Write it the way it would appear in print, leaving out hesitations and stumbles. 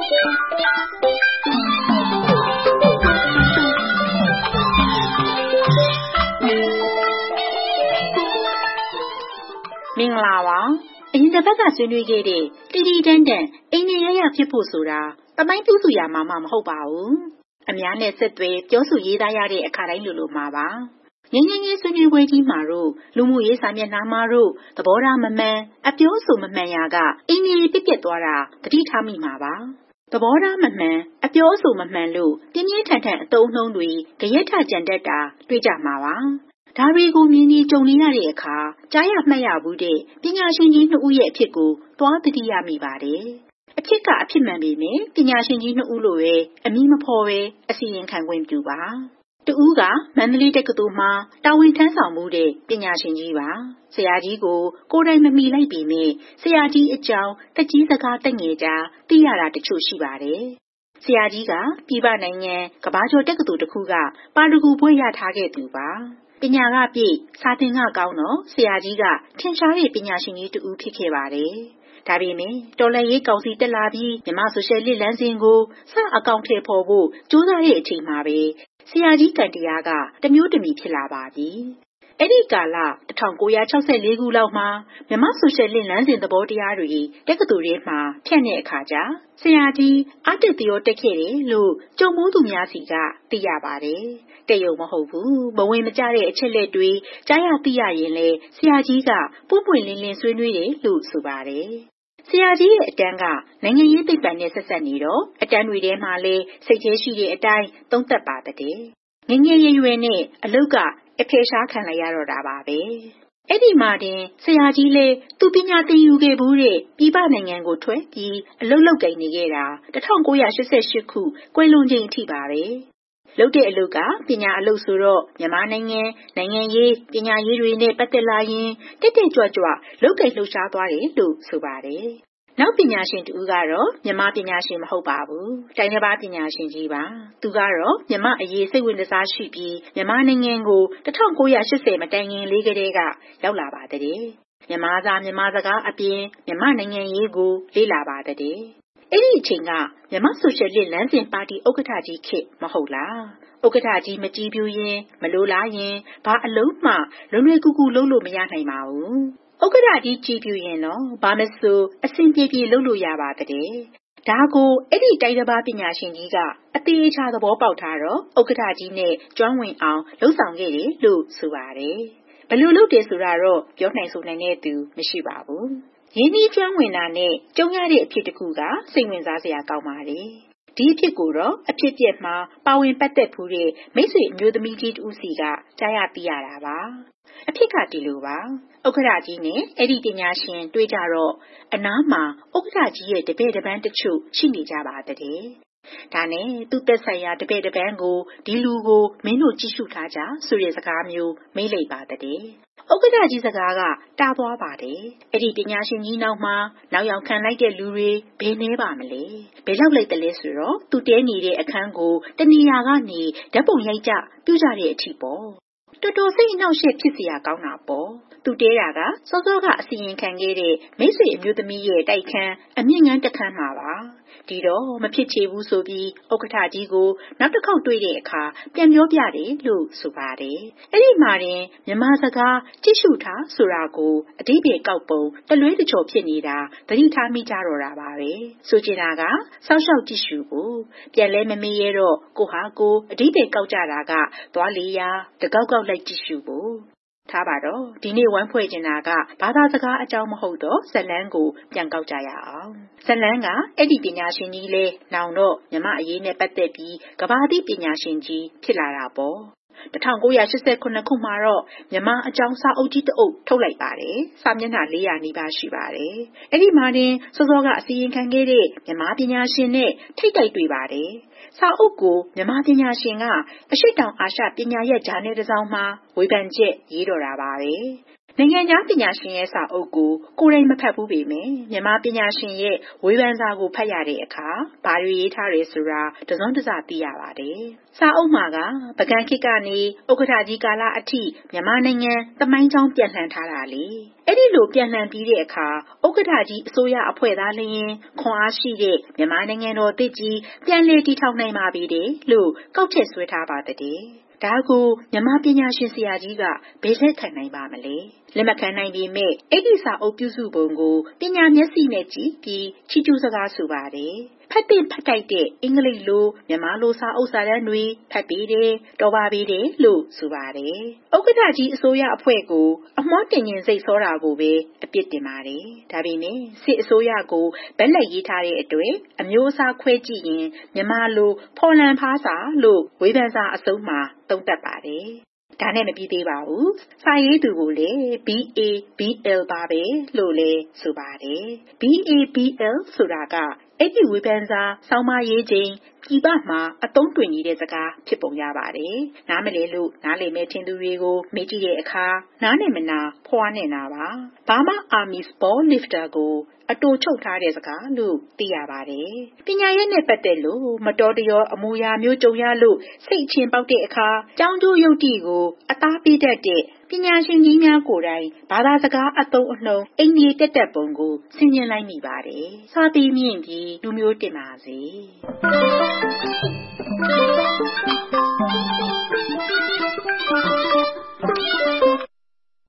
မင်္ဂလာပါအရင်တစ်ပတ်ကဆွေးနွေးခဲ့တဲ့တီတီတန်းတန်အိမ်နေရဖြစ်ဖို့ဆိုတာတမိုင်းပြုစုရမှာမဟုတ်ပါဘူးအများနဲ့ဆက်သွယ်ပြောဆိုရေးသားရတဲ့အခါတိုင်းလိုမှာပါငင်းငင်းငယ်ဆွေးနွေးပွဲကြီးမှာတို့လူမှုရေးစာမျက်နှာမှာတို့သဘောထားမမှန်အပြောဆိုမမှန်ရာကအိမ်နေပြက်သွားတာတတိထားမိမှာပါသဘောထားမမှန်အပြောဆိုမမှန်လို့ပြင်းပြင်းထန်ထန်အတုံးနှုံးတွေကြရက်ထကြံတတ်တာတွေ့ကြမှာပါဒါတွေကိုမြင်နေကြုံနေရတဲ့အခါကြားရမှတ်ရဘူးတဲ့ပညာရှင်ကြီးနှစ်ဦးရဲ့အဖြစ်ကိုသွားသတိရမိပါတယ်။အဖြစ်ကအဖြစ်မှန်ပေမဲ့ပညာရှင်ကြီးနှစ်ဦးလိုပဲအမည်မဖော်ပဲအစီရင်ခံခွင့်ပြုပါ။တဦးကမန္တလေးတက္ကသိုလ်မှာတာဝန်ထမ်းဆောင်မှုတဲ့ပညာရှင်ကြီးပါ။ဆရာကြီးကိုကိုယ်တိုင်မမီလိုက်ပေမဲ့ဆရာကြီးအကြောင်းတက်ကြီးစကားတက်ငယ်ကြားသိရတာတချို့ရှိပါတယ်။ဆရာကြီးကပြည်ပနိုင်ငံကမ္ဘာကျော်တက္ကသိုလ်တစ်ခုကပါရဂူဘွဲ့ရထားခဲ့သူပါ။ပညာကပြည့်စာသင်ကကောင်းတော့ဆရာကြီးကထင်ရှားတဲ့ပညာရှင်ကြီးတူဖြစ်ခဲ့ပါတယ်။ဒါပေမဲ့တော်လှန်ရေးကောင်စီတက်လာပြီးမြန်မာဆိုရှယ်လစ်လမ်းစဉ်ကိုစအကောင့်ထဲပေါ်ဖို့ကြိုးစားတဲ့အချိန်မှာပဲဆရာကြီးကံတရားကတမျိုးတမီဖြစ်လာပါပြီ။အဲ့ဒီကာလ1964ခုလောက်မှာမြန်မာဆိုရှယ်လစ်လမ်းစဉ်သဘောတရားတွေတက္ကသိုလ်ထဲမှာဖြန့်တဲ့အခါကျဆရာကြီးအတက်တရားတက်ခဲ့တယ်လို့ကြုံမိုးသူများစီကသိရပါတယ်။တရုံမဟုတ်ဘူးဘဝင်မကျတဲ့အချက်လက်တွေကြားရသိရရင်လေဆရာကြီးကပွပွင့်လင်းလင်းဆွေးနွေးတယ်လို့ဆိုပါတယ်။ဆရာကြီးရဲ့အတန်းကနိုင်ငံရေးသိပ္ပံနဲ့ဆက်ဆက်နေတော့အတန်းတွေထဲမှာလည်းစိတ်ထဲရှိတဲ့အတိုင်းသုံးသပ်ပါတဲ့။ငငယ်ရွယ်နဲ့အလုတ်ကအဖေရှားခံလိုက်ရတော့တာပါပဲ။အဲ့ဒီမှာတင်ဆရာကြီးလေသူပညာသင်ယူခဲ့ဘူးတဲ့ပြည်ပနိုင်ငံကိုထွက်ပြီးအလုတ်လုပ်ကိုင်နေခဲ့တာ1988ခုကွယ်လွန်ချိန်အထိပါပဲ။လုပ်တဲ့အလုပ်ကပညာအလုပ်ဆိုတော့မြန်မာနိုင်ငံရေးပညာရေးတွေနဲ့ပတ်သက်လာရင်တက်ကြွလုပ်ကိုင်လှုပ်ရှားသွားတယ်လို့ဆိုပါတယ်။နောက်ပညာရှင်တူကတော့မြန်မာပညာရှင်မဟုတ်ပါဘူး။တိုင်းတစ်ပါးပညာရှင်ကြီးပါ။သူကတော့မြန်မာအရေးစိတ်ဝင်စားရှိပြီးမြန်မာနိုင်ငံကို1980မတိုင်ခင်လေးကတည်းကရောက်လာပါတဲ့။မြန်မာစာမြန်မာစကားအပြင်မြန်မာနိုင်ငံရေးကိုလေ့လာပါတဲ့။အဲ့ဒီအချိန်ကမြန်မာဆိုရှယ်လစ်လမ်းစဉ်ပါတီဥက္ကဋ္ဌကြီးခေတ်မဟုတ်လားဥက္ကဋ္ဌကြီးမကြည်ပြူရင်မလိုလားရင်ဘာအလုံးမှလွယ်ကူကူလုပ်လို့မရနိုင်ပါဘူးဥက္ကဋ္ဌကြီးကြည်ပြူရင်တော့ဘာမဆိုအဆင်ပြေလုပ်လို့ရပါတဲ့ဒါကိုအဲ့ဒီတိုင်းတစ်ပါးပညာရှင်ကြီးကအသေးချာသဘောပေါက်ထားတော့ဥက္ကဋ္ဌကြီးနဲ့ကျွမ်းဝင်အောင်လှုပ်ဆောင်ခဲ့တယ်လို့ဆိုပါတယ်ဘယ်လိုလုပ်တယ်ဆိုတာတော့ပြောနိုင်ဆိုနိုင်တဲ့သူမရှိပါဘူးရင်းနှီးကျွမ်းဝင်တာနဲ့ကြုံရတဲ့အဖြစ်တစ်ခုကစိတ်ဝင်စားစရာကောင်းပါတယ်ဒီအဖြစ်ကိုတော့အဖြစ်ပြက်မှာပါဝင်ပတ်သက်မှုတဲ့မိတ်ဆွေအမျိုးသမီးကြီးတူစီကကြားရသိရတာပါအဖြစ်ကဒီလိုပါဥက္ကဋ္ဌကြီးနဲ့အဲ့ဒီပညာရှင်တွေ့ကြတော့အနားမှာဥက္ကဋ္ဌကြီးရဲ့တပည့်တပန်းတချို့ရှိနေကြပါတဲ့ဒါနဲ့သူ့သက်ဆိုင်ရာတပည့်တပန်းကိုဒီလူကိုမင်းတို့ကြည့်ရှုထားကြဆိုတဲ့စကားမျိုးမေးလိုက်ပါတဲ့ဥက္ကဋ္ဌကြီးစကားကတားသွားပါတယ်အဲ့ဒီပညာရှင်ကြီးနောက်မှာနောက်ယောင်ခံလိုက်တဲ့လူတွေဘယ်နှဲပါမလဲဘယ်ရောက်လိုက်တယ်လဲဆိုတော့သူတဲနေတဲ့အခန်းကိုတနေရာကနေဓာတ်ပုံရိုက်ကြပြုကြတဲ့အထိပေါ့တော်တော်စိတ်အနှောက်အယှက်ဖြစ်စရာကောင်းတာပေါ့သူတဲတာကစောစောကအစီရင်ခံခဲ့တဲ့မိတ်ဆွေအမျိုးသမီးရဲ့တိုက်ခန်းအမြင့်ငန်းတစ်ခန်းမှာပါဒီတော့မဖြစ်ချေဘူးဆိုပြီးဥက္ကဋ္ဌကြီးကိုနောက်တစ်ခေါက်တွေ့တဲ့အခါပြန်ပြောပြတယ်လို့ဆိုပါတယ်အဲ့ဒီမှာတင်မြန်မာစကားကြည့်ရှုထားဆိုတာကိုအဓိပ္ပာယ်ကောက်ပုံတလွဲတချော်ဖြစ်နေတာသတိထားမိကြတော့တာပါပဲဆိုချင်တာကစောက်ရှောက်ကြည့်ရှုဖို့ပြန်လဲမမေးရတော့ကိုဟာကိုအဓိပ္ပာယ်ကောက်ကြတာကသွားလေရာတကောက်ကောက်လိုက်ကြည့်ရှုဖို့ထားပါတော့ဒီနေ့ဝမ်းဖွဲ့ကျင်တာကဘာသာစကားအကြောင်းမဟုတ်တော့ဇလန်းကိုပြန်ကောက်ကြရအောင်ဇလန်းကအဲ့ဒီပညာရှင်ကြီးလဲနောင်တော့မြမအရေးနဲ့ပတ်သက်ပြီးကဘာတိပညာရှင်ကြီးဖြစ်လာတာပေါ့1989ခုမှာတော့မြန်မာအကြောင်းစာအုပ်ကြီးတစ်အုပ်ထုတ်လိုက်ပါတယ်စာမျက်နှာ400နီးပါးရှိပါတယ်အဲ့ဒီမှာတင်စောစောကအစီရင်ခံခဲ့တဲ့မြန်မာပညာရှင်နဲ့ထိတ်တိုက်တွေ့ပါတယ်စာအုပ်ကိုမြန်မာပညာရှင်ကအရှိတောင်အာရှပညာရပ်ဂျာနယ်တစ်စောင်မှာဝေဖန်ချက်ရေးတော်တာပါပဲနိုင်ငံခြားပညာရှင်ရဲ့စာအုပ်ကိုကိုယ်တိုင်မဖတ်ဘူးပေမဲ့မြန်မာပညာရှင်ရဲ့ဝေဖန်စာကိုဖတ်ရတဲ့အခါဘာတွေရေးထားတယ်ဆိုတာတစွန်းတစသိရပါတယ်။စာအုပ်မှာကပကံခေတ်ကနေဥက္ကဋ္ဌကြီးကာလအထိမြန်မာနိုင်ငံသမိုင်းကြောင်းပြန်လှန်ထားတာလေ။အဲ့ဒီလိုပြန်လှန်ပြီးတဲ့အခါဥက္ကဋ္ဌကြီးအစိုးရအဖွဲ့သားလျင်ခွန်အားရှိတဲ့မြန်မာနိုင်ငံတော်သစ်ကြီးပြန်လည်တည်ထောင်နိုင်ပါပြီတဲ့လို့ကောက်ချက်ဆွဲထားပါတဲ့။ဒါကိုမြန်မာပညာရှင်ဆရာကြီးကဘယ်လက်ခံနိုင်ပါမလဲလက်မခံနိုင်ပေမဲ့အဲ့ဒီစာအုပ်ပြုစုပုံကိုပညာမျက်စိနဲ့ကြည့်ပြီးချီးကျူးစကားဆိုပါတယ်ဖတ်တဲ့ဖတ်တိုက်တဲ့အင်္ဂလိပ်လိုမြန်မာလိုစာအုပ်စာတမ်းတွေဖတ်ပြီးတယ်တော်ပါပြီတယ်လို့ဆိုပါတယ်ဥက္ကဋ္ဌကြီးအစိုးရအဖွဲ့ကိုအမွှတင်ရင်စိတ်ဆောတာကိုပဲအပြစ်တင်ပါတယ်ဒါပေမဲ့စစ်အစိုးရကိုဗက်လက်ရေးထားတဲ့အတွက်အမျိုးအစားခွဲကြည့်ရင်မြန်မာလိုဖော်လန်ဖားစာလို့ဝေဖန်စာအစုံမှာသုံးသပ်ပါတယ်ဒါနဲ့မပြီးသေးပါဘူးစာရေးသူကိုလည်း BABL ပါပဲလို့လည်းဆိုပါတယ် BABL ဆိုတာကအဲ့ဒီဝေဖန်စာဆောင်းပါးရေးခြင်းပြည်ပမှာအသုံးတွင်နေတဲ့စကားဖြစ်ပုံရပါတယ်နားမလဲလို့နားလည်မဲ့ထင်သူတွေကိုမေးကြည့်တဲ့အခါနားနဲ့မနာဖွာနဲ့နာပါ Burma Army's Ball Lifter ကိုအတူချုပ်ထားတဲ့စကားလို့သိရပါတယ်ပညာရေးနဲ့ပတ်သက်လို့မတော်တရောအမူအရာမျိုးကြုံရလို့စိတ်ချင်းပေါက်တဲ့အခါကြောင်းကျိုးယုတ်တိကိုအသားပေးတတ်တဲ့ပညာရှင်ကြီးများကိုယ်တိုင်ဘာသာစကားအသုံးအနှုန်းအိန္ဒိယတက်ပုံကိုဆင်ခြင်လိုက်မိပါတယ်စာပေမြင့်ပြီးလူမျိုးတင်ပါစေ